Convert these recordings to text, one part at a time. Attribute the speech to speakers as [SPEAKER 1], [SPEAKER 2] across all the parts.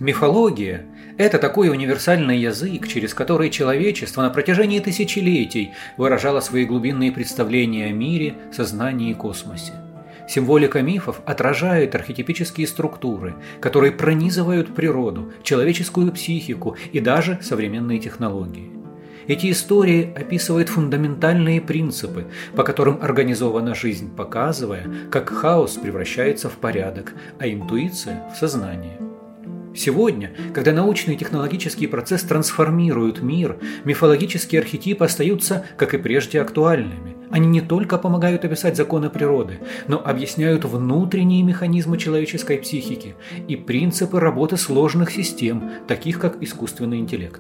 [SPEAKER 1] Мифология – это такой универсальный язык, через который человечество на протяжении тысячелетий выражало свои глубинные представления о мире, сознании и космосе. Символика мифов отражает архетипические структуры, которые пронизывают природу, человеческую психику и даже современные технологии. Эти истории описывают фундаментальные принципы, по которым организована жизнь, показывая, как хаос превращается в порядок, а интуиция – в сознание. Сегодня, когда научный и технологический процесс трансформируют мир, мифологические архетипы остаются, как и прежде, актуальными. Они не только помогают описать законы природы, но объясняют внутренние механизмы человеческой психики и принципы работы сложных систем, таких как искусственный интеллект.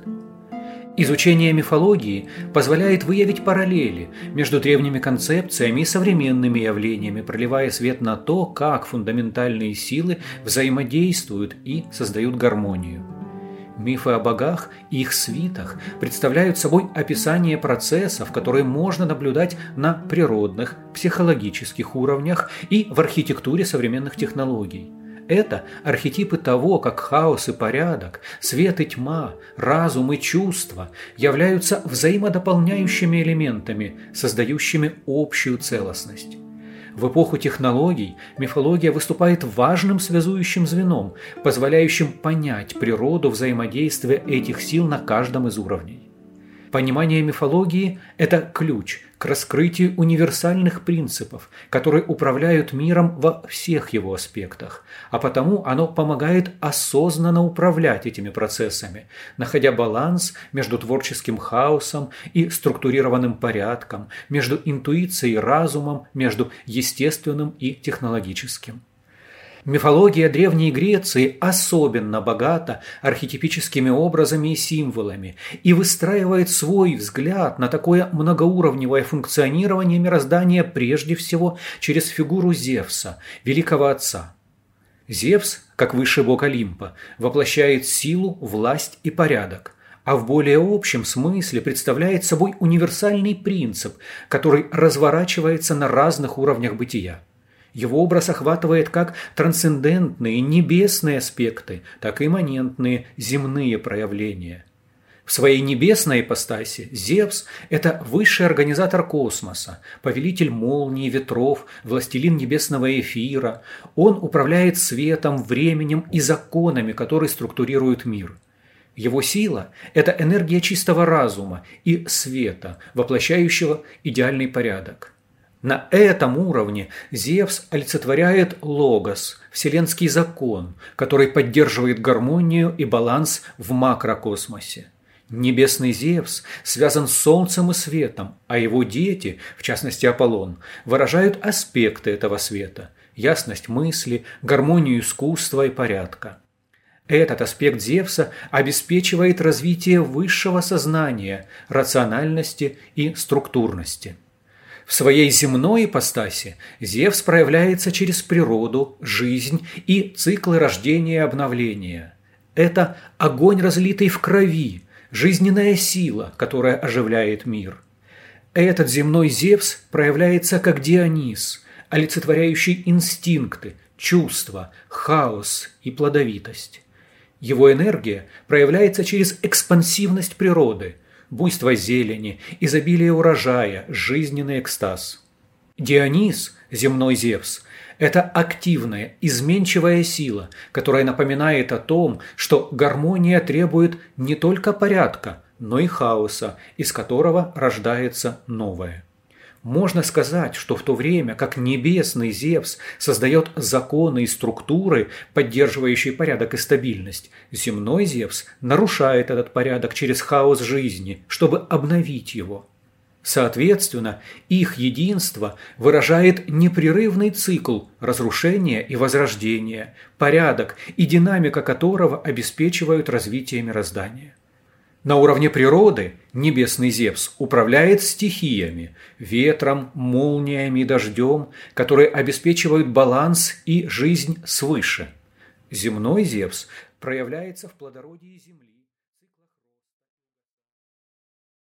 [SPEAKER 1] Изучение мифологии позволяет выявить параллели между древними концепциями и современными явлениями, проливая свет на то, как фундаментальные силы взаимодействуют и создают гармонию. Мифы о богах и их свитах представляют собой описание процессов, которые можно наблюдать на природных, психологических уровнях и в архитектуре современных технологий. Это архетипы того, как хаос и порядок, свет и тьма, разум и чувства являются взаимодополняющими элементами, создающими общую целостность. В эпоху технологий мифология выступает важным связующим звеном, позволяющим понять природу взаимодействия этих сил на каждом из уровней. Понимание мифологии – это ключ к раскрытию универсальных принципов, которые управляют миром во всех его аспектах, а потому оно помогает осознанно управлять этими процессами, находя баланс между творческим хаосом и структурированным порядком, между интуицией и разумом, между естественным и технологическим. Мифология Древней Греции особенно богата архетипическими образами и символами и выстраивает свой взгляд на такое многоуровневое функционирование мироздания прежде всего через фигуру Зевса, великого отца. Зевс, как высший бог Олимпа, воплощает силу, власть и порядок, а в более общем смысле представляет собой универсальный принцип, который разворачивается на разных уровнях бытия. Его образ охватывает как трансцендентные небесные аспекты, так и имманентные земные проявления. В своей небесной ипостаси Зевс – это высший организатор космоса, повелитель молний, ветров, властелин небесного эфира. Он управляет светом, временем и законами, которые структурируют мир. Его сила – это энергия чистого разума и света, воплощающего идеальный порядок. На этом уровне Зевс олицетворяет логос, вселенский закон, который поддерживает гармонию и баланс в макрокосмосе. Небесный Зевс связан с Солнцем и светом, а его дети, в частности Аполлон, выражают аспекты этого света – ясность мысли, гармонию искусства и порядка. Этот аспект Зевса обеспечивает развитие высшего сознания, рациональности и структурности. В своей земной ипостаси Зевс проявляется через природу, жизнь и циклы рождения и обновления. Это огонь, разлитый в крови, жизненная сила, которая оживляет мир. Этот земной Зевс проявляется как Дионис, олицетворяющий инстинкты, чувства, хаос и плодовитость. Его энергия проявляется через экспансивность природы, буйство зелени, изобилие урожая, жизненный экстаз. Дионис, земной Зевс, это активная, изменчивая сила, которая напоминает о том, что гармония требует не только порядка, но и хаоса, из которого рождается новое. Можно сказать, что в то время, как небесный Зевс создает законы и структуры, поддерживающие порядок и стабильность, земной Зевс нарушает этот порядок через хаос жизни, чтобы обновить его. Соответственно, их единство выражает непрерывный цикл разрушения и возрождения, порядок и динамика которого обеспечивают развитие мироздания. На уровне природы небесный Зевс управляет стихиями – ветром, молниями и дождем, которые обеспечивают баланс и жизнь свыше. Земной Зевс проявляется в плодородии земли.